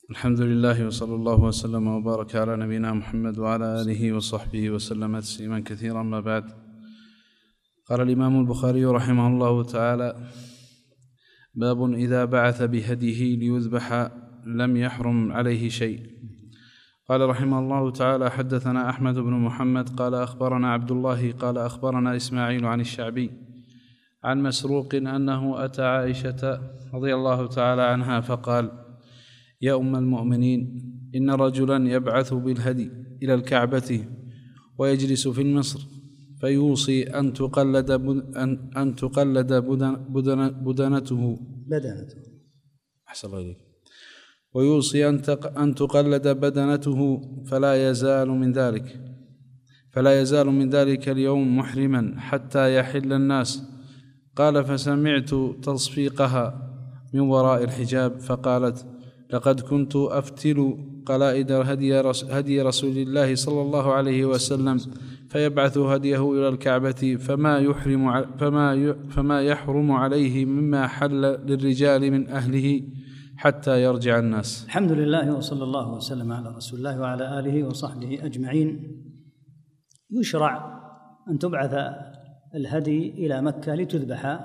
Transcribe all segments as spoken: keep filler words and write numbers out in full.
الحمد لله وصلى الله وسلم وبارك على نبينا محمد وعلى آله وصحبه وسلم تسليما كثيرا. ما بعد، قال الإمام البخاري رحمه الله تعالى: باب إذا بعث بهديه ليذبح لم يحرم عليه شيء. قال رحمه الله تعالى: حدثنا أحمد بن محمد قال أخبرنا عبد الله قال أخبرنا إسماعيل عن الشعبي عن مسروق أنه أتى عائشة رضي الله تعالى عنها فقال: يا أم المؤمنين، إن رجلا يبعث بالهدي إلى الكعبة ويجلس في مصر فيوصي أن تقلد أن, أن تقلد بدن بدن بدنته بدنته أحسن الله إليك ويوصي أن أن تقلد بدنته فلا يزال من ذلك فلا يزال من ذلك اليوم محرما حتى يحل الناس. قال: فسمعت تصفيقها من وراء الحجاب فقالت: لقد كنت أفتل قلائد هدي رسول الله صلى الله عليه وسلم فيبعث هديه إلى الكعبة فما يحرم فما فما يحرم عليه مما حل للرجال من أهله حتى يرجع الناس. الحمد لله وصلى الله وسلم على رسول الله وعلى آله وصحبه أجمعين. يشرع أن تبعث الهدي إلى مكة لتذبح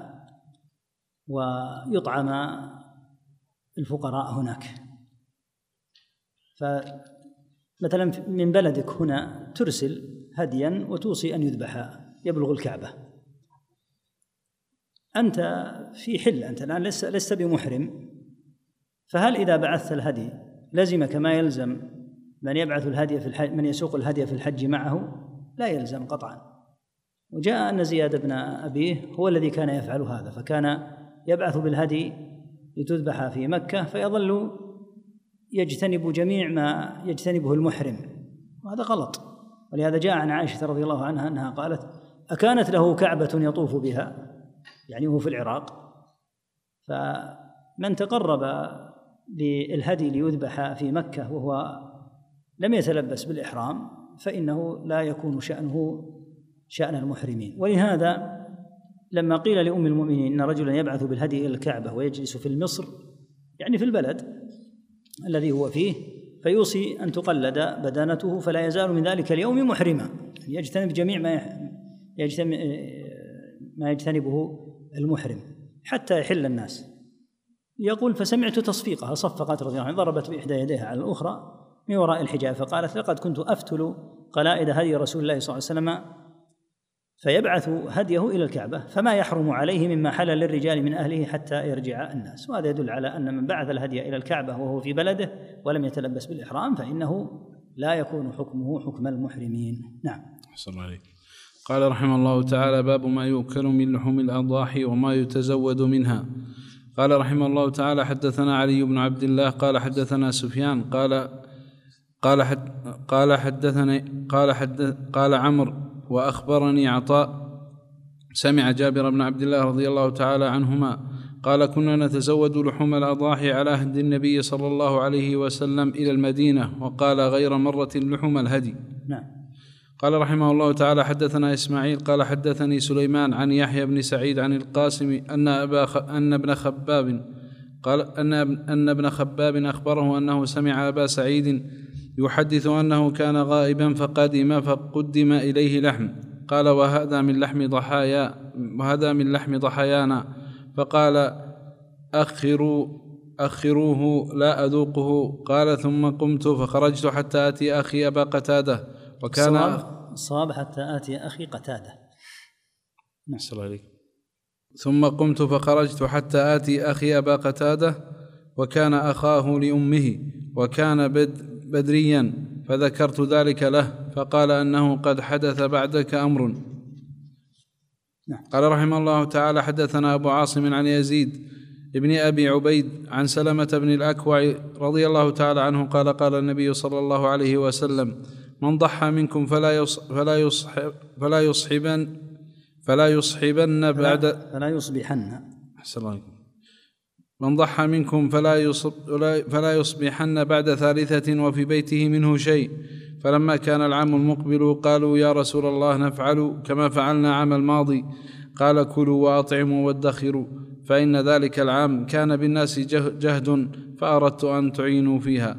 ويطعم الفقراء هناك. فمثلا من بلدك هنا ترسل هديا وتوصي أن يذبح يبلغ الكعبة، أنت في حل، أنت الآن لست, لست بمحرم، فهل إذا بعثت الهدي لزمك ما يلزم من يبعث الهدي في الحج، من يسوق الهدي في الحج معه؟ لا يلزم قطعا. وجاء أن زياد بن أبيه هو الذي كان يفعل هذا، فكان يبعث بالهدي لتذبح في مكة فيظل يجتنب جميع ما يجتنبه المحرم، وهذا غلط. ولهذا جاء عن عائشة رضي الله عنها أنها قالت: أكانت له كعبة يطوف بها، يعني هو في العراق، فمن تقرب بالهدي ليذبح في مكة وهو لم يتلبس بالإحرام فإنه لا يكون شأنه شأن المحرمين. ولهذا لما قيل لأم المؤمنين إن رجلا يبعث بالهدي إلى الكعبة ويجلس في مصر، يعني في البلد الذي هو فيه، فيوصي أن تقلد بدنته فلا يزال من ذلك اليوم محرما، يجتنب جميع ما يجتنب ما يجتنبه المحرم حتى يحل الناس. يقول: فسمعت تصفيقها، صفقت رضي الله عنها، ضربت بإحدى يديها على الأخرى من وراء الحجاب فقالت: لقد كنت أفتل قلائد هدي رسول الله صلى الله عليه وسلم فيبعث هديه إلى الكعبة فما يحرم عليه مما حل للرجال من أهله حتى يرجع الناس. وهذا يدل على أن من بعث الهدي إلى الكعبة وهو في بلده ولم يتلبس بالإحرام فإنه لا يكون حكمه حكم المحرمين. نعم. أحسن الله عليك. قال رحمه الله تعالى: باب ما يؤكل من لحوم الأضاحي وما يتزود منها. قال رحمه الله تعالى: حدثنا علي بن عبد الله قال حدثنا سفيان قال قال حد قال حدثني قال حد قال عمرو وأخبرني عطاء سمع جابر بن عبد الله رضي الله تعالى عنهما قال: كنا نتزود لحوم الأضاحي على عهد النبي صلى الله عليه وسلم إلى المدينة، وقال غير مرة لحوم الهدي. نعم. قال رحمه الله تعالى: حدثنا إسماعيل قال حدثني سليمان عن يحيى بن سعيد عن القاسم أن أبا خ... أن ابن خباب قال أن أن ابن خباب أخبره أنه سمع أبا سعيد يحدث أنه كان غائبا فقدم فقدم إليه لحم، قال: وهذا من لحم ضحايا وهذا من لحم ضحايانا، فقال: أخروا أخروه لا أذوقه. قال: ثم قمت فخرجت حتى آتي أخي أبا قتادة وكان صاب حتى آتي أخي قتادة. نعم. ثم قمت فخرجت حتى آتي أخي أبا قتادة وكان أخاه لأمه وكان بد بدريا، فذكرت ذلك له فقال أنه قد حدث بعدك أمر. قال رحمه الله تعالى: حدثنا أبو عاصم عن يزيد ابن أبي عبيد عن سلمة بن الأكوع رضي الله تعالى عنه قال: قال النبي صلى الله عليه وسلم: من ضحى منكم فلا يص فلا يصحب فلا يصحبن فلا يصحبن بعد فلا يصبحن أحسن الله عليكم. من ضحى منكم فلا يصب فلا يصبحن بعد ثالثة وفي بيته منه شيء. فلما كان العام المقبل قالوا: يا رسول الله نفعل كما فعلنا عام الماضي. قال: كلوا وأطعموا وادخروا، فإن ذلك العام كان بالناس جهد فأردت أن تعينوا فيها.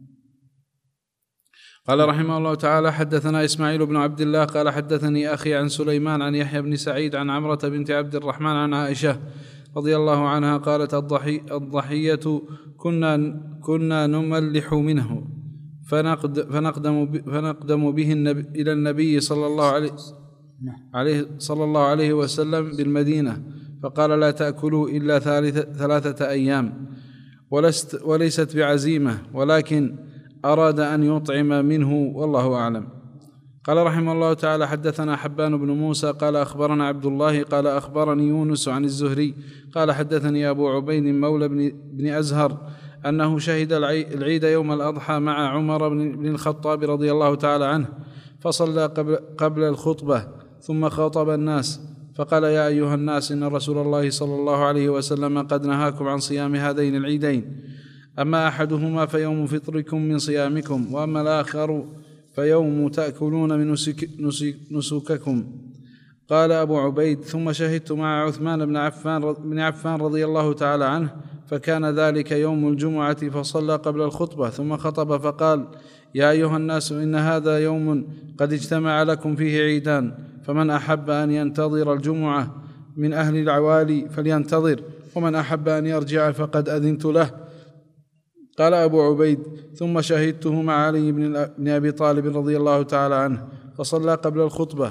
قال رحمه الله تعالى: حدثنا إسماعيل بن عبد الله قال حدثني أخي عن سليمان عن يحيى بن سعيد عن عمرة بنت عبد الرحمن عن عائشة رضي الله عنها قالت: الضحي الضحية كنا كنا نملح منه فنقد فنقدم فنقدم به النبي إلى النبي صلى الله عليه عليه صلى الله عليه وسلم بالمدينة، فقال: لا تأكلوا إلا ثلاثة أيام، ولست وليست بعزيمة، ولكن أراد أن يطعم منه والله أعلم. قال رحمه الله تعالى: حدثنا حبان بن موسى قال أخبرنا عبد الله قال أخبرني يونس عن الزهري قال حدثني أبو عبيد مولى بن أزهر أنه شهد العيد يوم الأضحى مع عمر بن الخطاب رضي الله تعالى عنه، فصلى قبل, قبل الخطبة ثم خاطب الناس فقال: يا أيها الناس، إن رسول الله صلى الله عليه وسلم قد نهاكم عن صيام هذين العيدين، أما أحدهما فيوم فطركم من صيامكم، وأما الآخر فيوم تأكلون من نسككم. قال أبو عبيد: ثم شهدت مع عثمان بن عفان, بن عفان رضي الله تعالى عنه، فكان ذلك يوم الجمعة، فصلى قبل الخطبة ثم خطب فقال: يا أيها الناس، إن هذا يوم قد اجتمع لكم فيه عيدان، فمن أحب أن ينتظر الجمعة من أهل العوالي فلينتظر، ومن أحب أن يرجع فقد أذنت له. قال أبو عبيد: ثم شهدته مع علي بن أبي طالب رضي الله تعالى عنه، فصلى قبل الخطبة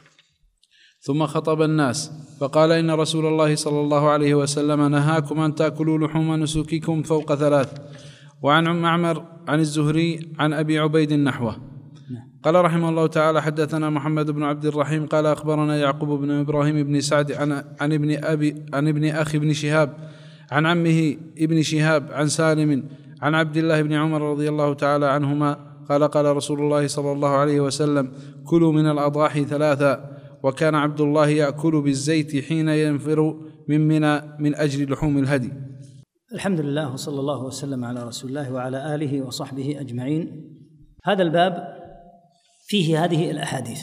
ثم خطب الناس فقال: إن رسول الله صلى الله عليه وسلم نهاكم أن تأكلوا لحوم نسككم فوق ثلاث. وعن معمر عن الزهري عن أبي عبيد نحوه. قال رحمه الله تعالى: حدثنا محمد بن عبد الرحيم قال أخبرنا يعقوب بن إبراهيم بن سعد عن, عن, ابن, أبي عن ابن أخي بن شهاب عن عمه ابن شهاب عن سالم عن عبد الله بن عمر رضي الله تعالى عنهما قال: قال رسول الله صلى الله عليه وسلم: كلوا من الأضاحي ثلاثا. وكان عبد الله يأكل بالزيت حين ينفر من منى من أجل لحوم الهدي. الحمد لله، وصلى الله وسلم على رسول الله وعلى آله وصحبه أجمعين. هذا الباب فيه هذه الأحاديث،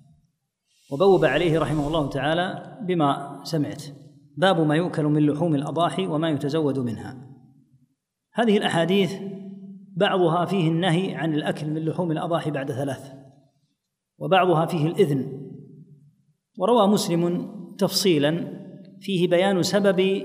وبوب عليه رحمه الله تعالى بما سمعت: باب ما يؤكل من لحوم الأضاحي وما يتزود منها. هذه الأحاديث بعضها فيه النهي عن الأكل من لحوم الأضاحي بعد ثلاث، وبعضها فيه الإذن. وروى مسلم تفصيلا فيه بيان سبب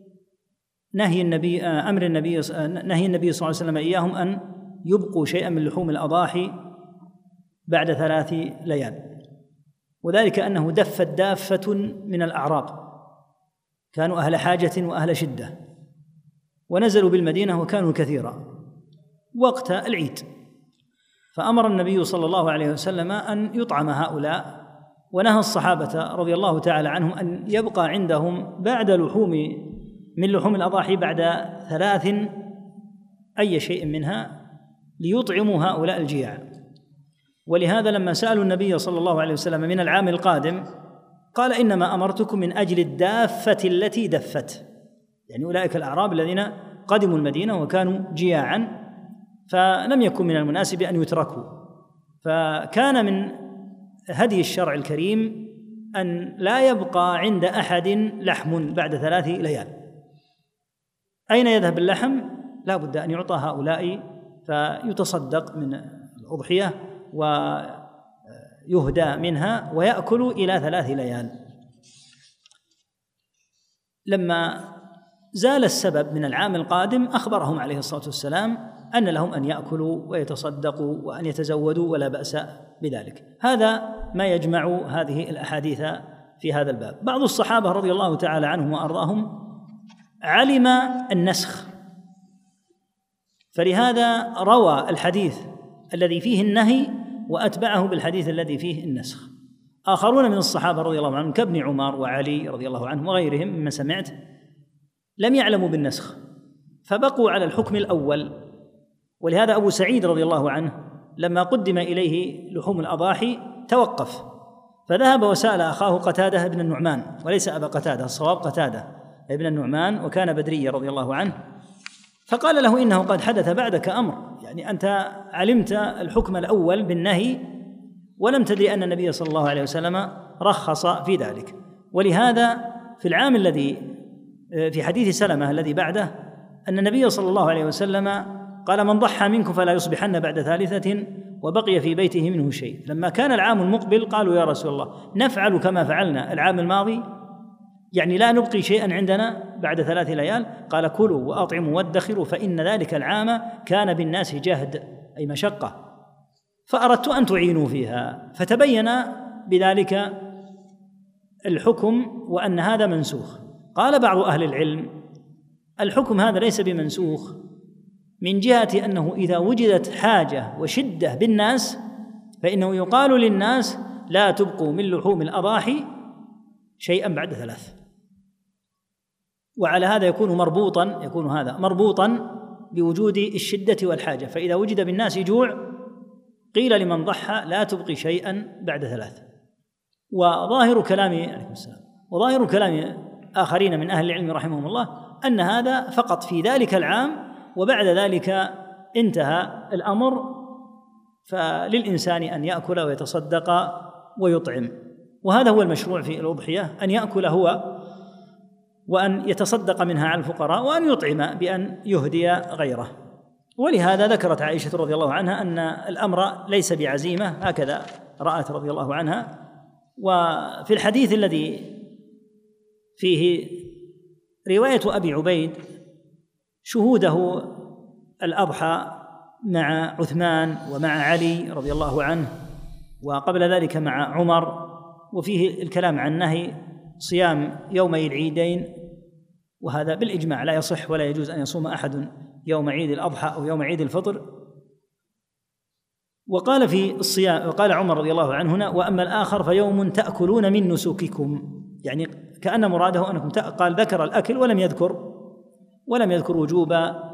نهي النبي أمر النبي نهي النبي صلى الله عليه وسلم إياهم أن يبقوا شيئا من لحوم الأضاحي بعد ثلاث ليال، وذلك أنه دفت دافة من الأعراب، كانوا أهل حاجة وأهل شدة، ونزلوا بالمدينة وكانوا كثيرا وقت العيد، فأمر النبي صلى الله عليه وسلم أن يطعم هؤلاء، ونهى الصحابة رضي الله تعالى عنهم أن يبقى عندهم بعد لحوم من لحوم الأضاحي بعد ثلاث أي شيء منها ليطعموا هؤلاء الجياع. ولهذا لما سألوا النبي صلى الله عليه وسلم من العام القادم قال: إنما أمرتكم من أجل الدافة التي دفت، يعني أولئك الأعراب الذين قدموا المدينة وكانوا جياعا، فلم يكن من المناسب أن يتركوا. فكان من هدي الشرع الكريم أن لا يبقى عند أحد لحم بعد ثلاث ليال. أين يذهب اللحم؟ لا بد أن يعطى هؤلاء فيتصدق من الأضحية ويهدى منها ويأكل إلى ثلاث ليال. لما زال السبب من العام القادم أخبرهم عليه الصلاة والسلام أن لهم أن يأكلوا ويتصدقوا وأن يتزودوا ولا بأس بذلك. هذا ما يجمع هذه الأحاديث في هذا الباب. بعض الصحابة رضي الله تعالى عنهم وأرضاهم علم النسخ، فلهذا روى الحديث الذي فيه النهي وأتبعه بالحديث الذي فيه النسخ. آخرون من الصحابة رضي الله عنهم كابن عمر وعلي رضي الله عنهم وغيرهم ممن سمعت لم يعلموا بالنسخ، فبقوا على الحكم الأول. ولهذا أبو سعيد رضي الله عنه لما قدم إليه لحوم الأضاحي توقف، فذهب وسأل أخاه قتادة بن النعمان، وليس أبا قتادة، الصواب قتادة ابن النعمان، وكان بدريا رضي الله عنه، فقال له: إنه قد حدث بعدك أمر، يعني أنت علمت الحكم الأول بالنهي ولم تدري أن النبي صلى الله عليه وسلم رخص في ذلك. ولهذا في العام الذي في حديث سلمة الذي بعده أن النبي صلى الله عليه وسلم قال: من ضحى منكم فلا يصبحن بعد ثالثة وبقي في بيته منه شيء. لما كان العام المقبل قالوا: يا رسول الله، نفعل كما فعلنا العام الماضي، يعني لا نبقي شيئا عندنا بعد ثلاث ليال؟ قال: كلوا وأطعموا وادخروا فإن ذلك العام كان بالناس جهد، أي مشقة، فأردت أن تعينوا فيها. فتبين بذلك الحكم وأن هذا منسوخ. قال بعض أهل العلم: الحكم هذا ليس بمنسوخ من جهة أنه إذا وجدت حاجة وشدة بالناس فإنه يقال للناس: لا تبقوا من لحوم الأضاحي شيئا بعد ثلاث. وعلى هذا يكون مربوطا يكون هذا مربوطا بوجود الشدة والحاجة. فإذا وجد بالناس جوع قيل لمن ضحى: لا تبقي شيئا بعد ثلاث. وظاهر كلام عليكم السلام وظاهر كلام آخرين من أهل العلم رحمهم الله أن هذا فقط في ذلك العام، وبعد ذلك انتهى الأمر، فللإنسان أن يأكل ويتصدق ويطعم. وهذا هو المشروع في الأضحية، أن يأكل هو وأن يتصدق منها على الفقراء وأن يطعم بأن يهدي غيره. ولهذا ذكرت عائشة رضي الله عنها أن الأمر ليس بعزيمة، هكذا رأت رضي الله عنها. وفي الحديث الذي فيه رواية أبي عبيد شهوده الأضحى مع عثمان ومع علي رضي الله عنه، وقبل ذلك مع عمر، وفيه الكلام عن نهي صيام يومي العيدين، وهذا بالإجماع لا يصح ولا يجوز أن يصوم أحد يوم عيد الأضحى أو يوم عيد الفطر. وقال في الصيام، وقال عمر رضي الله عنه هنا: وأما الآخر فيوم تأكلون من نسككم، يعني كأن مراده أنكم قال ذكر الأكل ولم يذكر ولم يذكر وجوب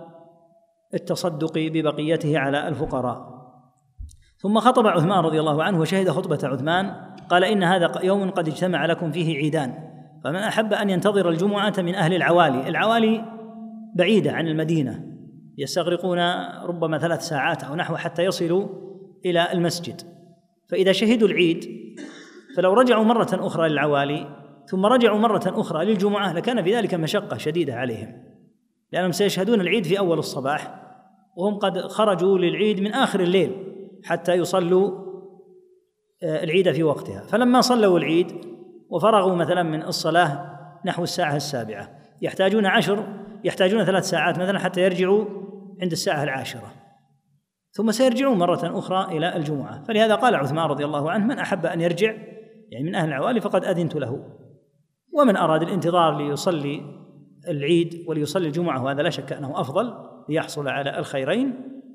التصدق ببقيته على الفقراء. ثم خطب عثمان رضي الله عنه وشهد خطبة عثمان، قال: إن هذا يوم قد اجتمع لكم فيه عيدان، فمن أحب أن ينتظر الجمعة من أهل العوالي. العوالي بعيدة عن المدينة، يستغرقون ربما ثلاث ساعات أو نحو حتى يصلوا إلى المسجد، فإذا شهدوا العيد فلو رجعوا مرة أخرى للعوالي ثم رجعوا مرة أخرى للجمعة لكان في ذلك مشقة شديدة عليهم، لأنهم سيشهدون العيد في أول الصباح وهم قد خرجوا للعيد من آخر الليل حتى يصلوا العيد في وقتها. فلما صلوا العيد وفرغوا مثلا من الصلاة نحو الساعة السابعة يحتاجون عشر يحتاجون ثلاث ساعات مثلا حتى يرجعوا عند الساعة العاشرة، ثم سيرجعون مرة أخرى إلى الجمعة. فلهذا قال عثمان رضي الله عنه: من أحب أن يرجع يعني من أهل العوالي فقد أذنت له، ومن أراد الانتظار ليصلي العيد وليصلي الجمعة وهذا لا شك أنه أفضل ليحصل على الخيرين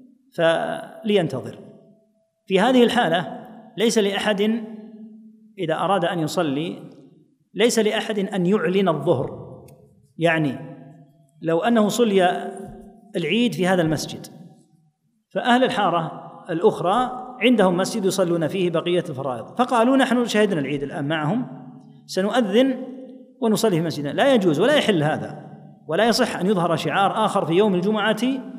فلينتظر. في هذه الحالة ليس لأحد إذا أراد أن يصلي ليس لأحد أن يعلن الظهر، يعني لو أنه صلي العيد في هذا المسجد فأهل الحارة الأخرى عندهم مسجد يصلون فيه بقية الفرائض، فقالوا: نحن شهدنا العيد الآن معهم سنؤذن ونصلي في مسجدنا. لا يجوز ولا يحل هذا، ولا يصح أن يظهر شعار آخر في يوم الجمعة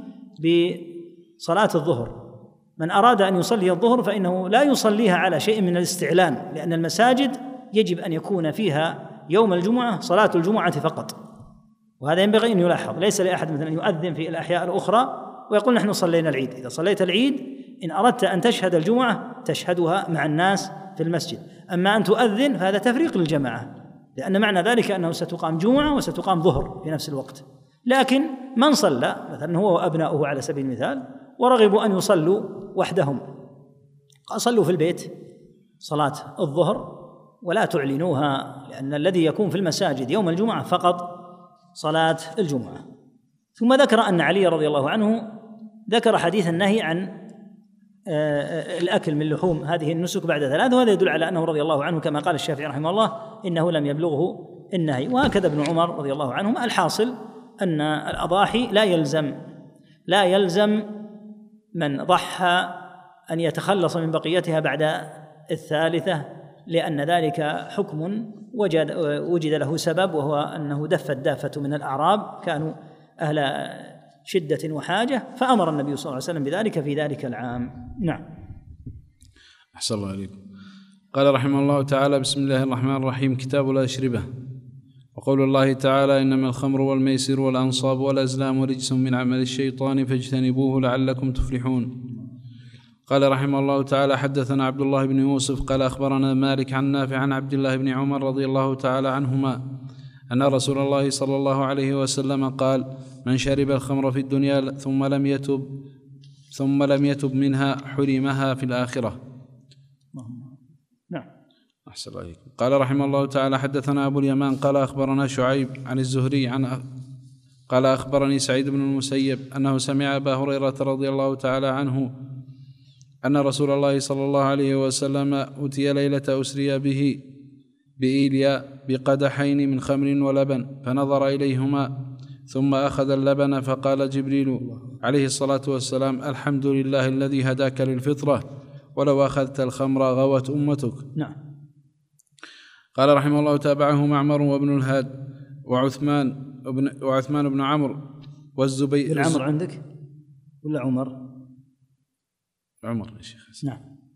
بصلاة الظهر. من أراد أن يصلي الظهر فإنه لا يصليها على شيء من الاستعلان، لأن المساجد يجب أن يكون فيها يوم الجمعة صلاة الجمعة فقط، وهذا ينبغي أن يلاحظ. ليس لأحد مثلا يؤذن في الأحياء الأخرى ويقول: نحن صلينا العيد. إذا صليت العيد إن أردت أن تشهد الجمعة تشهدها مع الناس في المسجد، أما أن تؤذن فهذا تفريق للجماعة، لأن معنى ذلك أنه ستقام جمعة وستقام ظهر في نفس الوقت. لكن من صلى مثلا هو وأبناؤه على سبيل المثال ورغبوا أن يصلوا وحدهم، صلوا في البيت صلاة الظهر ولا تعلنوها، لأن الذي يكون في المساجد يوم الجمعة فقط صلاة الجمعة. ثم ذكر أن علي رضي الله عنه ذكر حديث النهي عن الأكل من لحوم هذه النسك بعد ثلاث، وهذا يدل على أنه رضي الله عنه كما قال الشافعي رحمه الله إنه لم يبلغه النهي، وهكذا ابن عمر رضي الله عنهم. الحاصل أن الأضاحي لا يلزم لا يلزم من ضحى أن يتخلص من بقيتها بعد الثالثة، لأن ذلك حكم وجد, وجد له سبب، وهو أنه دفت دافة من الأعراب كانوا أهل شدة وحاجة، فأمر النبي صلى الله عليه وسلم بذلك في ذلك العام. نعم. أحسن الله عليكم. قال رحمه الله تعالى: بسم الله الرحمن الرحيم. كتاب الأشربة. وقول الله تعالى إنما الخمر والميسر والأنصاب والأزلام رجس من عمل الشيطان فاجتنبوه لعلكم تفلحون. قال رحمه الله تعالى حدثنا عبد الله بن يوسف قال أخبرنا مالك عن نافع عن عبد الله بن عمر رضي الله تعالى عنهما أن رسول الله صلى الله عليه وسلم قال من شرب الخمر في الدنيا ثم لم يتب ثم لم يتب منها حرمها في الآخرة. نعم. أحسن عليكم. قال رحمه الله تعالى حدثنا أبو اليمان قال أخبرنا شعيب عن الزهري عن أ... قال أخبرني سعيد بن المسيب أنه سمع أبا هريرة رضي الله تعالى عنه أن رسول الله صلى الله عليه وسلم أتي ليلة أسري به بإيليا بقدحين من خمر ولبن فنظر إليهما ثم أخذ اللبن فقال جبريل عليه الصلاة والسلام الحمد لله الذي هداك للفطرة ولو أخذت الخمر غوت أمتك. نعم. قال رحمه الله تابعه معمر وابن الهاد وعثمان بن وعثمان بن عمرو والزبير. العمر عندك ولا عمر؟ عمر يا شيخ. نعم.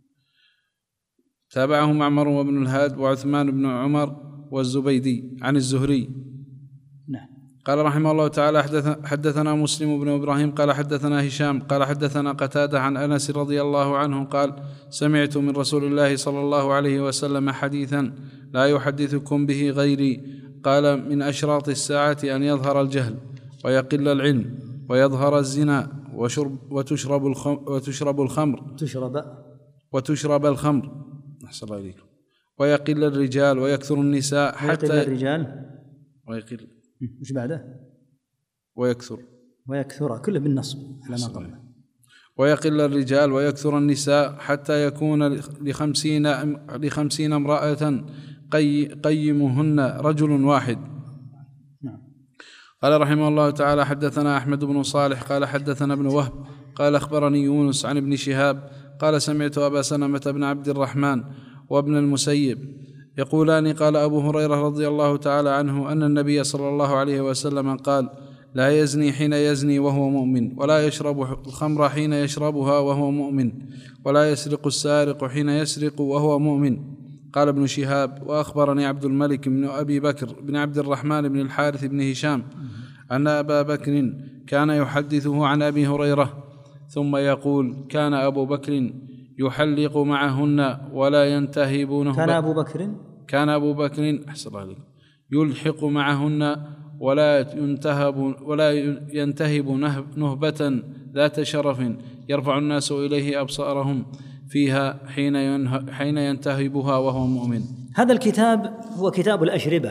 تابعه معمر وابن الهاد وعثمان بن عمر والزبيدي عن الزهري. نعم. قال رحمه الله تعالى حدثنا مسلم بن إبراهيم قال حدثنا هشام قال حدثنا قتادة عن أنس رضي الله عنه قال سمعت من رسول الله صلى الله عليه وسلم حديثا لا يحدثكم به غيري قال من أشراط الساعة أن يظهر الجهل ويقل العلم ويظهر الزنا وشرب وتشرب الخمر وتشرب الخمر تشرب وتشرب الخمر أحسن الله إليكم ويقل الرجال ويكثر النساء حتى ويقل الرجال ويقل مش بعده ويكثر ويكثر كله بالنصب على ما قبله ويقل الرجال ويكثر النساء حتى يكون لخمسين لخمسين امرأة قي قيمهن رجل واحد. نعم. قال رحمه الله تعالى حدثنا أحمد بن صالح قال حدثنا ابن وهب قال أخبرني يونس عن ابن شهاب قال سمعت أبا سلمة بن عبد الرحمن وابن المسيب يقولان قال أبو هريرة رضي الله تعالى عنه أن النبي صلى الله عليه وسلم قال لا يزني حين يزني وهو مؤمن ولا يشرب الخمر حين يشربها وهو مؤمن ولا يسرق السارق حين يسرق وهو مؤمن. قال ابن شهاب وأخبرني عبد الملك بن أبي بكر بن عبد الرحمن بن الحارث بن هشام أن أبا بكر كان يحدثه عن أبي هريرة ثم يقول كان أبو بكر يحلق معهن ولا ينتهب نهبة. كان أبو بكر كان أبو بكر أحسن الله عليك يلحق معهن ولا ينتهب ولا ينتهب نهبة ذات شرف يرفع الناس إليه أبصارهم فيها حين حين ينتهبها وهو مؤمن. هذا الكتاب هو كتاب الأشربة،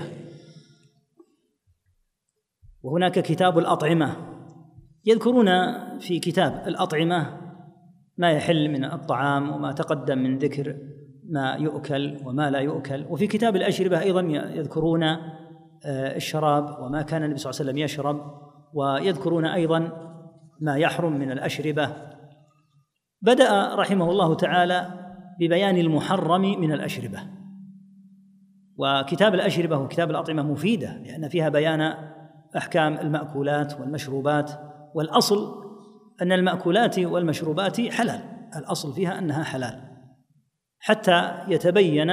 وهناك كتاب الأطعمة. يذكرون في كتاب الأطعمة ما يحل من الطعام وما تقدم من ذكر ما يؤكل وما لا يؤكل، وفي كتاب الأشربة أيضا يذكرون الشراب وما كان النبي صلى الله عليه وسلم يشرب، ويذكرون أيضا ما يحرم من الأشربة. بدأ رحمه الله تعالى ببيان المحرم من الأشربة، وكتاب الأشربة وكتاب الأطعمة مفيدة لأن فيها بيان أحكام المأكولات والمشروبات، والأصل أن المأكولات والمشروبات حلال، الأصل فيها أنها حلال حتى يتبين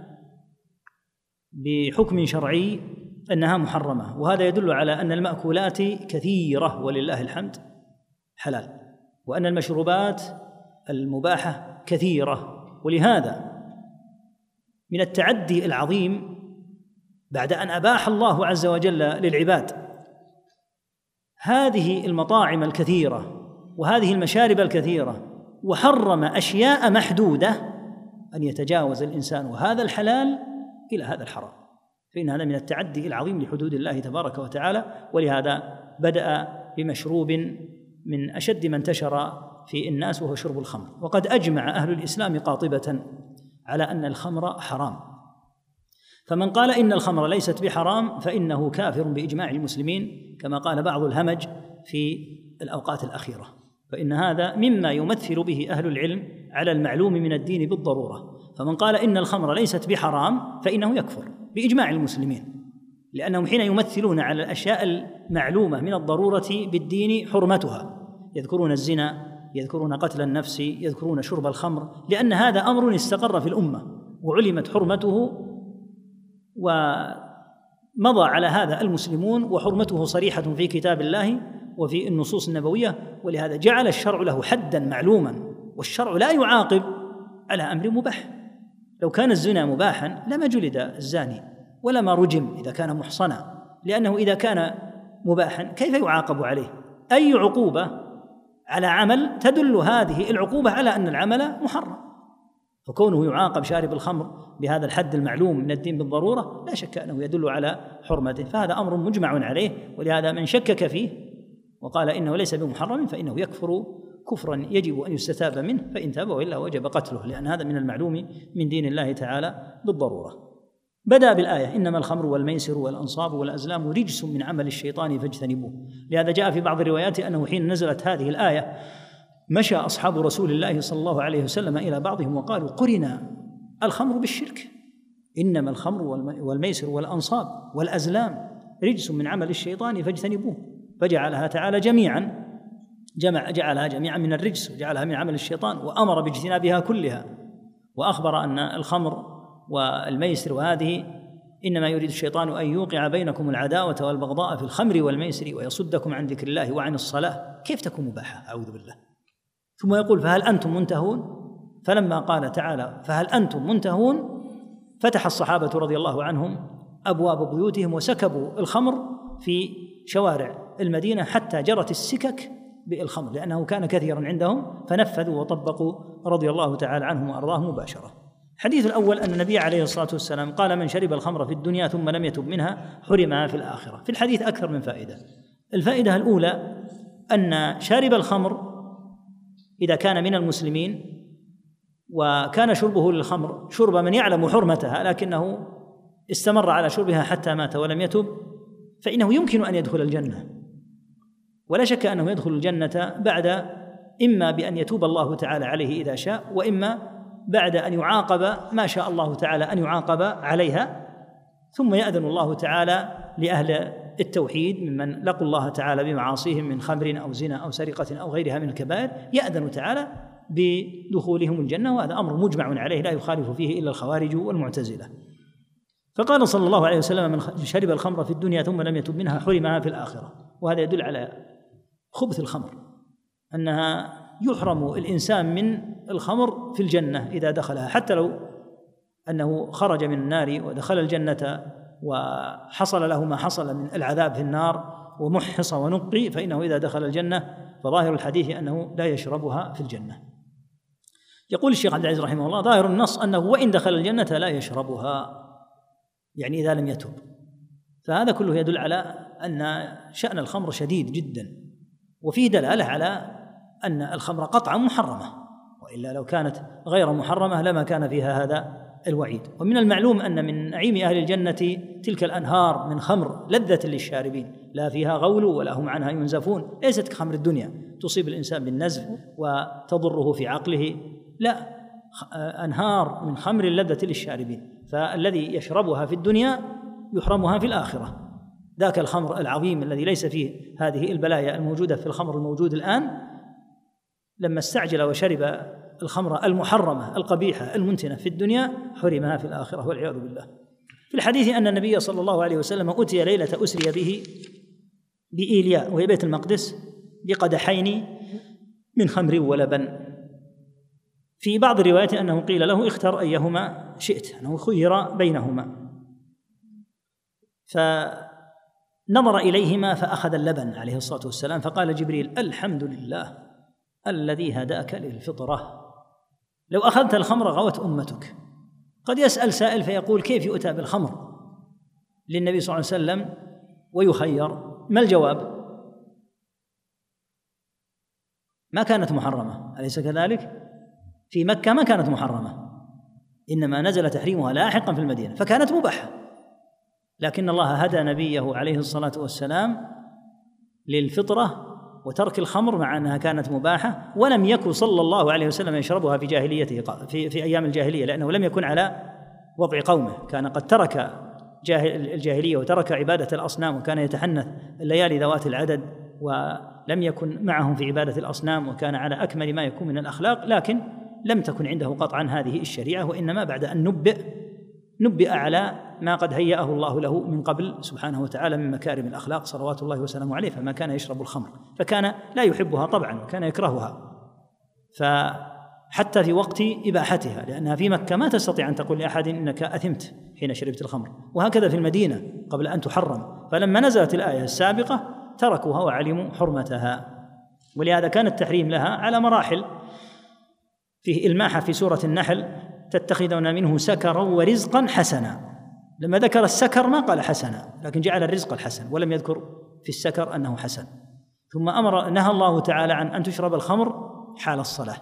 بحكم شرعي أنها محرمة، وهذا يدل على أن المأكولات كثيرة ولله الحمد حلال، وأن المشروبات المباحة كثيرة. ولهذا من التعدي العظيم بعد أن أباح الله عز وجل للعباد هذه المطاعم الكثيرة وهذه المشارب الكثيرة وحرم أشياء محدودة أن يتجاوز الإنسان وهذا الحلال إلى هذا الحرام، فإن هذا من التعدي العظيم لحدود الله تبارك وتعالى. ولهذا بدأ بمشروب من أشد ما انتشر في الناس وهو شرب الخمر، وقد أجمع أهل الإسلام قاطبة على أن الخمر حرام، فمن قال إن الخمر ليست بحرام فإنه كافر بإجماع المسلمين كما قال بعض الهمج في الأوقات الأخيرة، فإن هذا مما يمثل به أهل العلم على المعلوم من الدين بالضرورة. فمن قال إن الخمر ليست بحرام فإنه يكفر بإجماع المسلمين، لأنهم حين يمثلون على الأشياء المعلومة من الضرورة بالدين حرمتها، يذكرون الزنا، يذكرون قتل النفس، يذكرون شرب الخمر، لأن هذا أمر استقر في الأمة وعلمت حرمته مضى على هذا المسلمون، وحرمته صريحة في كتاب الله وفي النصوص النبوية، ولهذا جعل الشرع له حدا معلوما، والشرع لا يعاقب على أمر مباح. لو كان الزنا مباحا لما جلد الزاني ولما رجم إذا كان محصنا، لأنه إذا كان مباحا كيف يعاقب عليه؟ أي عقوبة على عمل تدل هذه العقوبة على أن العمل محرم، فكونه يعاقب شارب الخمر بهذا الحد المعلوم من الدين بالضرورة لا شك أنه يدل على حرمته، فهذا أمر مجمع عليه. ولهذا من شكك فيه وقال إنه ليس بمحرم فإنه يكفر كفرا يجب أن يستتاب منه، فإن تاب وإلا وجب قتله، لأن هذا من المعلوم من دين الله تعالى بالضرورة. بدأ بالآية: إنما الخمر والميسر والأنصاب والأزلام رجس من عمل الشيطان فاجتنبوه. لهذا جاء في بعض الروايات أنه حين نزلت هذه الآية مشى أصحاب رسول الله صلى الله عليه وسلم إلى بعضهم وقالوا: قرنا الخمر بالشرك، إنما الخمر والميسر والأنصاب والأزلام رجس من عمل الشيطان فاجتنبوه، فجعلها تعالى جميعا جمع جعلها جميعا من الرجس وجعلها من عمل الشيطان، وأمر باجتنابها كلها، وأخبر أن الخمر والميسر وهذه إنما يريد الشيطان أن يوقع بينكم العداوة والبغضاء في الخمر والميسر ويصدكم عن ذكر الله وعن الصلاة. كيف تكون مباحة؟ أعوذ بالله. ثم يقول: فهل أنتم منتهون؟ فلما قال تعالى: فهل أنتم منتهون، فتح الصحابة رضي الله عنهم أبواب بيوتهم وسكبوا الخمر في شوارع المدينة حتى جرت السكك بالخمر، لأنه كان كثيرا عندهم، فنفذوا وطبقوا رضي الله تعالى عنهم وأرضاهم مباشرة. الحديث الأول أن النبي عليه الصلاة والسلام قال: من شرب الخمر في الدنيا ثم لم يتب منها حرمها في الآخرة. في الحديث أكثر من فائدة. الفائدة الأولى أن شارب الخمر إذا كان من المسلمين وكان شربه للخمر شرب من يعلم حرمتها لكنه استمر على شربها حتى مات ولم يتب، فإنه يمكن أن يدخل الجنة، ولا شك أنه يدخل الجنة بعد إما بأن يتوب الله تعالى عليه إذا شاء، وإما بعد أن يعاقب ما شاء الله تعالى أن يعاقب عليها، ثم يأذن الله تعالى لأهل التوحيد ممن لقوا الله تعالى بمعاصيهم من خمر أو زنا أو سرقة أو غيرها من الكبائر، يأذن تعالى بدخولهم الجنة، وهذا أمر مجمع عليه لا يخالف فيه إلا الخوارج والمعتزلة. فقال صلى الله عليه وسلم: من شرب الخمر في الدنيا ثم لم يتب منها حرمها في الآخرة. وهذا يدل على خبث الخمر، أنها يحرم الإنسان من الخمر في الجنة إذا دخلها، حتى لو أنه خرج من النار ودخل الجنة وحصل له ما حصل من العذاب في النار ومحص ونقي، فإنه إذا دخل الجنة فظاهر الحديث أنه لا يشربها في الجنة. يقول الشيخ عبد العزيز رحمه الله: ظاهر النص أنه وإن دخل الجنة لا يشربها، يعني إذا لم يتب. فهذا كله يدل على أن شأن الخمر شديد جدا، وفيه دلالة على أن الخمر قطعا محرمة، وإلا لو كانت غير محرمة لما كان فيها هذا الوعيد. ومن المعلوم أن من نعيم أهل الجنة تلك الأنهار من خمر لذة للشاربين، لا فيها غول ولا هم عنها ينزفون، ليست كخمر الدنيا تصيب الإنسان بالنزف وتضره في عقله، لا، أنهار من خمر لذة للشاربين، فالذي يشربها في الدنيا يحرمها في الآخرة. ذاك الخمر العظيم الذي ليس فيه هذه البلايا الموجودة في الخمر الموجود الآن، لما استعجل وشرب الخمر المحرمة القبيحة المنتنة في الدنيا حرمها في الآخرة والعياذ بالله. في الحديث أن النبي صلى الله عليه وسلم أتي ليلة أسري به بإيلياء وهي بيت المقدس بقدحين من خمر ولبن. في بعض الروايات أنه قيل له: اختر أيهما شئت، أنه خير بينهما، فنظر إليهما فأخذ اللبن عليه الصلاة والسلام، فقال جبريل: الحمد لله الذي هداك للفطرة، لو أخذت الخمر غوت أمتك. قد يسأل سائل فيقول: كيف يؤتى بالخمر للنبي صلى الله عليه وسلم ويخير؟ ما الجواب؟ ما كانت محرمة، أليس كذلك؟ في مكة ما كانت محرمة، إنما نزل تحريمها لاحقا في المدينة فكانت مباحة، لكن الله هدى نبيه عليه الصلاة والسلام للفطرة وترك الخمر مع أنها كانت مباحة، ولم يكن صلى الله عليه وسلم يشربها في جاهليته في, في أيام الجاهلية، لأنه لم يكن على وضع قومه، كان قد ترك الجاهلية وترك عبادة الأصنام، وكان يتحنث الليالي ذوات العدد، ولم يكن معهم في عبادة الأصنام، وكان على أكمل ما يكون من الأخلاق، لكن لم تكن عنده قطعا هذه الشريعة، وإنما بعد أن نبئ نبئ على ما قد هيأه الله له من قبل سبحانه وتعالى من مكارم الأخلاق صلوات الله وسلامه عليه، فما كان يشرب الخمر، فكان لا يحبها طبعا وكان يكرهها، فحتى في وقت إباحتها، لأنها في مكة ما تستطيع أن تقول لأحد إنك أثمت حين شربت الخمر، وهكذا في المدينة قبل أن تحرم، فلما نزلت الآية السابقة تركوها وعلموا حرمتها. ولهذا كان التحريم لها على مراحل، فيه إلماحة في سورة النحل: تتخذون منه سكرا ورزقا حسنا. لما ذكر السكر ما قال حسنا، لكن جعل الرزق الحسن، ولم يذكر في السكر أنه حسن. ثم أمر نهى الله تعالى عن أن تشرب الخمر حال الصلاة،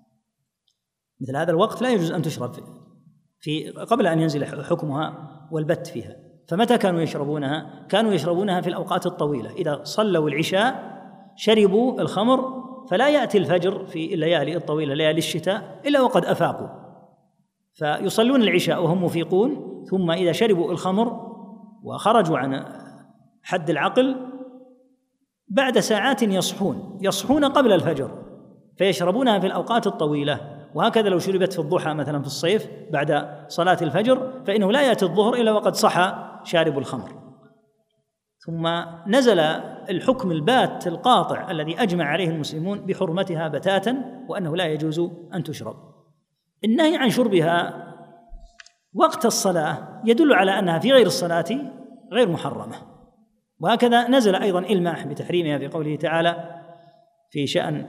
مثل هذا الوقت لا يجوز أن تشرب في قبل أن ينزل حكمها والبت فيها. فمتى كانوا يشربونها؟ كانوا يشربونها في الأوقات الطويلة، إذا صلوا العشاء شربوا الخمر، فلا يأتي الفجر في الليالي الطويلة ليالي الشتاء إلا وقد أفاقوا، فيصلون العشاء وهم مفيقون، ثم إذا شربوا الخمر وخرجوا عن حد العقل بعد ساعات يصحون يصحون قبل الفجر، فيشربونها في الأوقات الطويلة. وهكذا لو شربت في الضحى مثلا في الصيف بعد صلاة الفجر، فإنه لا يأتي الظهر إلا وقد صحى شارب الخمر. ثم نزل الحكم البات القاطع الذي أجمع عليه المسلمون بحرمتها بتاتا، وأنه لا يجوز أن تشرب. النهي عن شربها وقت الصلاة يدل على أنها في غير الصلاة غير محرمة. وهكذا نزل أيضا إلماح بتحريمها في قوله تعالى في شأن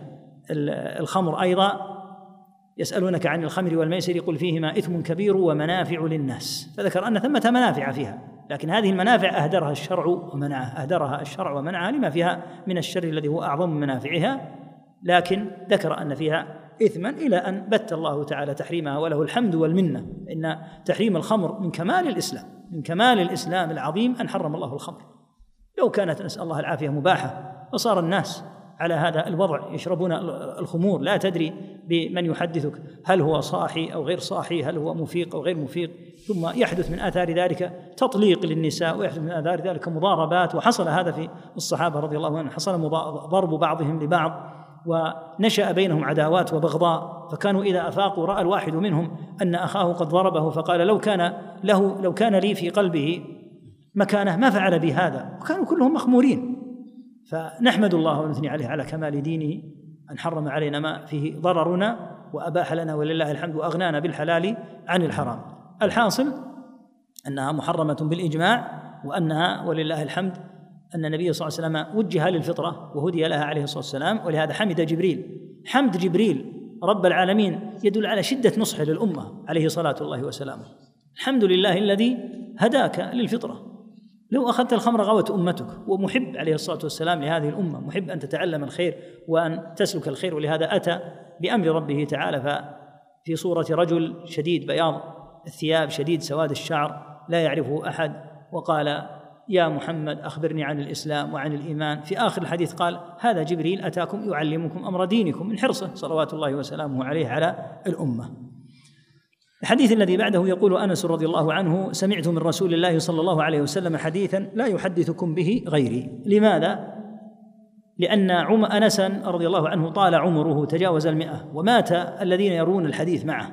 الخمر أيضا: يسألونك عن الخمر والميسر قل فيهما إثم كبير ومنافع للناس، فذكر أن ثمة منافع فيها، لكن هذه المنافع أهدرها الشرع ومنعها أهدرها الشرع ومنعها لما فيها من الشر الذي هو أعظم منافعها، لكن ذكر أن فيها إثما إلى أن بت الله تعالى تحريمها، وله الحمد والمنة. إن تحريم الخمر من كمال الإسلام، من كمال الإسلام العظيم أن حرم الله الخمر. لو كانت نسأل الله العافية مباحة وصار الناس على هذا الوضع يشربون الخمور، لا تدري بمن يحدثك هل هو صاحي أو غير صاحي، هل هو مفيق أو غير مفيق، ثم يحدث من آثار ذلك تطليق للنساء، ويحدث من آثار ذلك مضاربات. وحصل هذا في الصحابة رضي الله عنهم، حصل ضرب بعضهم لبعض، ونشأ بينهم عداوات وبغضاء، فكانوا إذا أفاقوا رأى الواحد منهم أن أخاه قد ضربه، فقال لو كان له لو كان لي في قلبه مكانه ما فعل بي هذا، وكانوا كلهم مخمورين. فنحمد الله ونثني عليه على كمال دينه أن حرم علينا ما فيه ضررنا وأباح لنا ولله الحمد وأغنانا بالحلال عن الحرام. الحاصل أنها محرمة بالإجماع، وأنها ولله الحمد أن النبي صلى الله عليه وسلم وجه للفطرة وهدي لها عليه الصلاة والسلام، ولهذا حمد جبريل. حمد جبريل رب العالمين يدل على شدة نصحه للأمة عليه صلاة الله وسلامه. الحمد لله الذي هداك للفطرة. لو أخذت الخمر غوت أمتك، ومحب عليه الصلاة والسلام لهذه الأمة، محب أن تتعلم الخير وأن تسلك الخير، ولهذا أتى بأمر ربه تعالى ففي صورة رجل شديد بياض الثياب شديد سواد الشعر لا يعرفه أحد، وقال يا محمد أخبرني عن الإسلام وعن الإيمان. في آخر الحديث قال هذا جبريل أتاكم يعلمكم أمر دينكم، من حرصه صلوات الله وسلامه عليه على الأمة. الحديث الذي بعده يقول أنس رضي الله عنه: سمعت من رسول الله صلى الله عليه وسلم حديثا لا يحدثكم به غيري. لماذا؟ لأن عم أنسا رضي الله عنه طال عمره تجاوز المئة، ومات الذين يروون الحديث معه،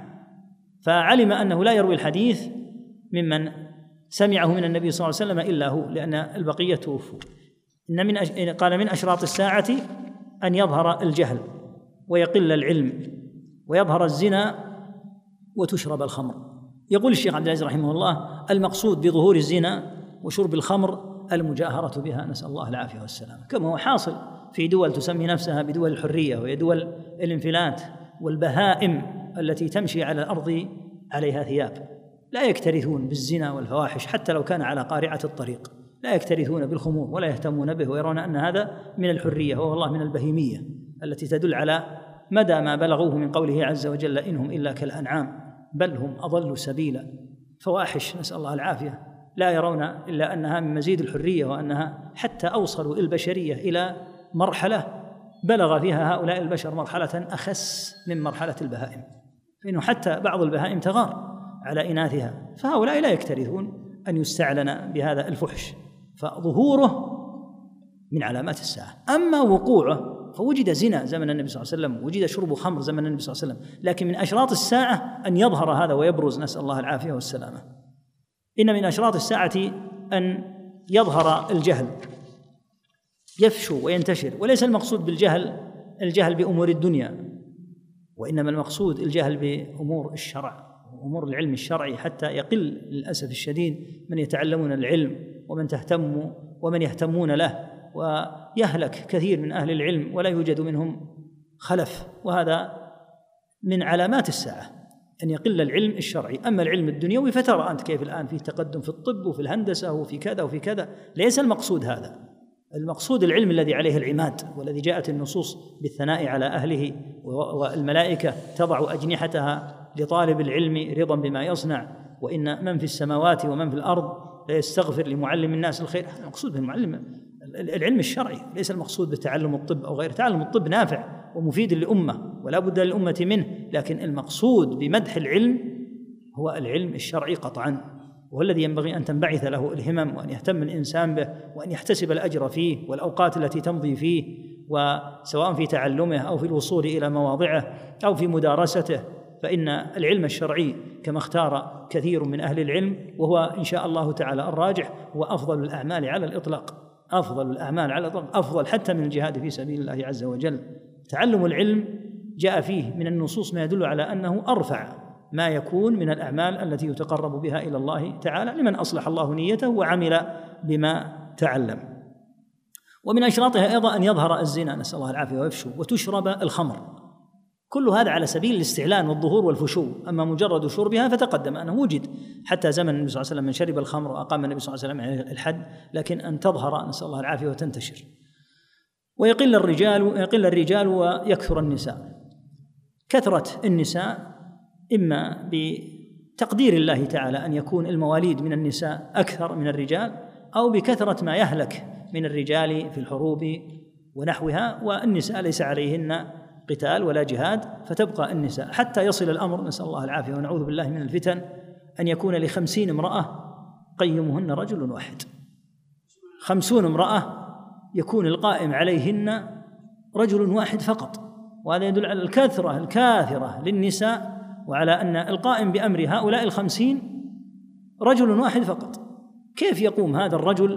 فعلم أنه لا يروي الحديث ممن سمعه من النبي صلى الله عليه وسلم إلا هو، لأن البقية توفوا. إن من أش... قال من أشراط الساعة أن يظهر الجهل ويقل العلم ويظهر الزنا وتشرب الخمر. يقول الشيخ عبد العزيز رحمه الله: المقصود بظهور الزنا وشرب الخمر المجاهرة بها، نسأل الله العافية والسلامة، كما هو حاصل في دول تسمي نفسها بدول الحرية، وهي دول الانفلات والبهائم التي تمشي على الأرض عليها ثياب. لا يكترثون بالزنا والفواحش حتى لو كان على قارعة الطريق، لا يكترثون بالخمور ولا يهتمون به، ويرون أن هذا من الحرية، وهو الله من البهيمية التي تدل على مدى ما بلغوه من قوله عز وجل: إنهم إلا كالأنعام بل هم أضل سبيلا. فواحش نسأل الله العافية، لا يرون إلا أنها من مزيد الحرية، وأنها حتى أوصلوا البشرية إلى مرحلة بلغ فيها هؤلاء البشر مرحلة أخس من مرحلة البهائم، فإنه حتى بعض البهائم تغار على إناثها، فهؤلاء لا يكترثون أن يستعلن بهذا الفحش. فظهوره من علامات الساعة. أما وقوعه فوجد زنا زمن النبي صلى الله عليه وسلم، وجد شرب خمر زمن النبي صلى الله عليه وسلم، لكن من أشراط الساعة أن يظهر هذا ويبرز، نسأل الله العافية والسلامة. إن من أشراط الساعة أن يظهر الجهل، يفشو وينتشر. وليس المقصود بالجهل الجهل بأمور الدنيا، وإنما المقصود الجهل بأمور الشرع، أمور العلم الشرعي، حتى يقل للأسف الشديد من يتعلمون العلم ومن تهتم ومن يهتمون له، ويهلك كثير من أهل العلم ولا يوجد منهم خلف. وهذا من علامات الساعة أن يقل العلم الشرعي. أما العلم الدنيوي فترى أنت كيف الآن في تقدم في الطب وفي الهندسة وفي كذا وفي كذا، ليس المقصود هذا. المقصود العلم الذي عليه العماد، والذي جاءت النصوص بالثناء على أهله، والملائكة تضع أجنحتها لطالب العلم رضا بما يصنع، وإن من في السماوات ومن في الأرض لا يستغفر لمعلم الناس الخير. المقصود بالمعلم العلم الشرعي، ليس المقصود بتعلم الطب أو غيره. تعلم الطب نافع ومفيد للأمة ولا بد للأمة منه، لكن المقصود بمدح العلم هو العلم الشرعي قطعا، وهو الذي ينبغي أن تنبعث له الهمم، وأن يهتم الإنسان به، وأن يحتسب الأجر فيه والأوقات التي تمضي فيه، وسواء في تعلمه أو في الوصول إلى مواضعه أو في مدارسته. فإن العلم الشرعي كما اختار كثير من أهل العلم، وهو إن شاء الله تعالى الراجح، هو أفضل الأعمال على الإطلاق، أفضل الأعمال على الإطلاق، أفضل حتى من الجهاد في سبيل الله عز وجل. تعلم العلم جاء فيه من النصوص ما يدل على أنه أرفع ما يكون من الأعمال التي يتقرب بها إلى الله تعالى لمن أصلح الله نيته وعمل بما تعلم. ومن أشراطها أيضا أن يظهر الزنا، نسأل الله العافية، ويفشو، وتشرب الخمر. كل هذا على سبيل الاستعلان والظهور والفشو. أما مجرد شربها فتقدم أنه وجد حتى زمن النبي صلى الله عليه وسلم من شرب الخمر وأقام النبي صلى الله عليه وسلم عليه الحد، لكن أن تظهر، نسأل الله العافية، وتنتشر. ويقل الرجال يقل الرجال ويكثر النساء. كثرة النساء إما بتقدير الله تعالى أن يكون المواليد من النساء أكثر من الرجال، أو بكثرة ما يهلك من الرجال في الحروب ونحوها، والنساء ليس عليهن قتال ولا جهاد، فتبقى النساء حتى يصل الأمر، نسأل الله العافية ونعوذ بالله من الفتن، أن يكون لخمسين امرأة قيمهن رجل واحد. خمسون امرأة يكون القائم عليهن رجل واحد فقط. وهذا يدل على الكثرة الكاثرة للنساء، وعلى أن القائم بأمر هؤلاء الخمسين رجل واحد فقط. كيف يقوم هذا الرجل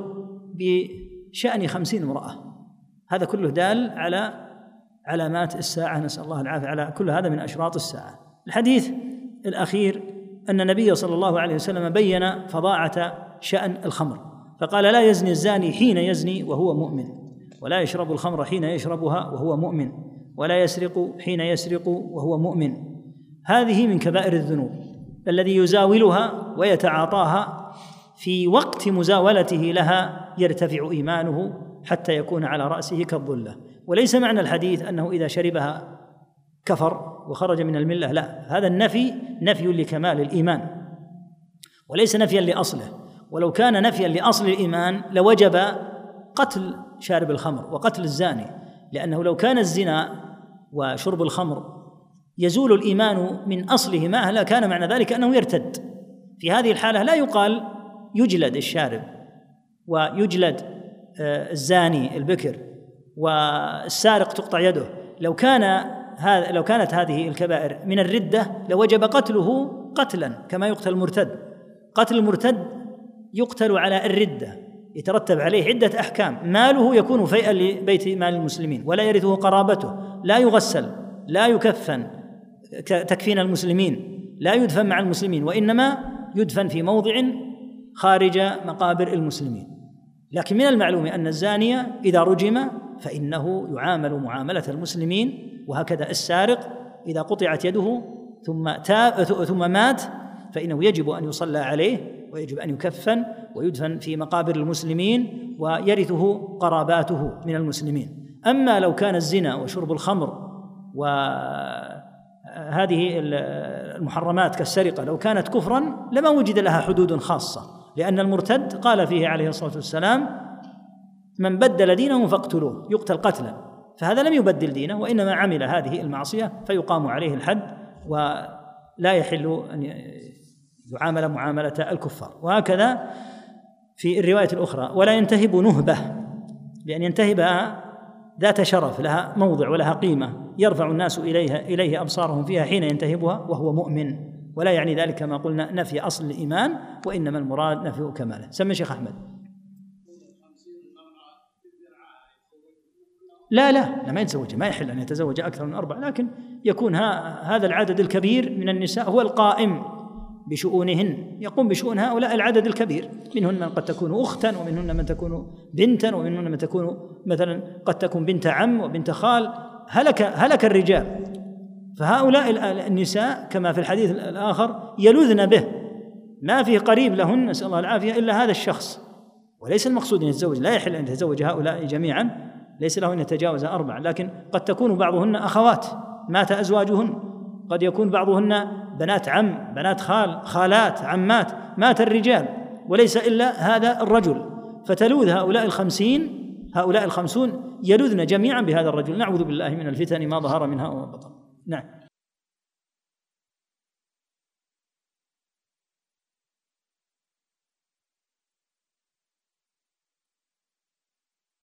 بشأن خمسين امرأة؟ هذا كله دال على علامات الساعة، نسأل الله العافية، على كل هذا من أشراط الساعة. الحديث الأخير أن النبي صلى الله عليه وسلم بين فظاعة شأن الخمر، فقال: لا يزني الزاني حين يزني وهو مؤمن، ولا يشرب الخمر حين يشربها وهو مؤمن، ولا يسرق حين يسرق وهو مؤمن. هذه من كبائر الذنوب، الذي يزاولها ويتعاطاها في وقت مزاولته لها يرتفع إيمانه حتى يكون على رأسه كالظلة. وليس معنى الحديث أنه إذا شربها كفر وخرج من الملة، لا، هذا النفي نفي لكمال الإيمان وليس نفيا لأصله. ولو كان نفيا لأصل الإيمان لوجب قتل شارب الخمر وقتل الزاني، لأنه لو كان الزنا وشرب الخمر يزول الإيمان من أصله معه لكان معنى ذلك أنه يرتد. في هذه الحالة لا يقال يجلد الشارب ويجلد الزاني البكر والسارق تقطع يده. لو كان هذا لو كانت هذه الكبائر من الردة لوجب قتله قتلا كما يقتل المرتد. قتل المرتد يقتل على الردة، يترتب عليه عدة أحكام. ماله يكون فيئا لبيت مال المسلمين، ولا يرثه قرابته، لا يغسل، لا يكفن تكفين المسلمين، لا يدفن مع المسلمين، وإنما يدفن في موضع خارج مقابر المسلمين. لكن من المعلوم أن الزانية إذا رجم فإنه يعامل معاملة المسلمين، وهكذا السارق إذا قطعت يده ثم تاب ثم مات فإنه يجب أن يصلى عليه، ويجب أن يكفن ويدفن في مقابر المسلمين، ويرثه قراباته من المسلمين. أما لو كان الزنا وشرب الخمر وهذه المحرمات كالسرقة لو كانت كفرا لما وجد لها حدود خاصة، لأن المرتد قال فيه عليه الصلاة والسلام: من بدل دينه فاقتلوه، يقتل قتلا. فهذا لم يبدل دينه وإنما عمل هذه المعصية فيقام عليه الحد، ولا يحل أن يعامل معاملة الكفار. وهكذا في الرواية الأخرى: ولا ينتهب نهبة، لأن ينتهبها ذات شرف لها موضع ولها قيمة يرفع الناس إليها إليه أبصارهم فيها حين ينتهبها وهو مؤمن. ولا يعني ذلك كما قلنا نفي أصل الإيمان، وإنما المراد نفي كماله. سمي شيخ أحمد. لا لا ما يتزوج، ما يحل أن يتزوج أكثر من أربع، لكن يكون هذا العدد الكبير من النساء هو القائم بشؤونهن، يقوم بشؤون هؤلاء العدد الكبير، منهن من قد تكون أختا، ومنهن من تكون بنتا، ومنهن من تكون مثلا قد تكون بنت عم وبنت خال. هلك هلك الرجال، فهؤلاء النساء كما في الحديث الآخر يلذن به، ما فيه قريب لهن نسأل الله العافية إلا هذا الشخص، وليس المقصود أن يتزوج، لا يحل أن يتزوج هؤلاء جميعا، ليس له أن يتجاوز أربع، لكن قد تكون بعضهن أخوات مات أزواجهن، قد يكون بعضهن بنات عم، بنات خال، خالات، عمات، مات الرجال وليس إلا هذا الرجل، فتلوذ هؤلاء الخمسين هؤلاء الخمسون يلذن جميعا بهذا الرجل، نعوذ بالله من الفتن ما ظهر منها وما بطن. نعم.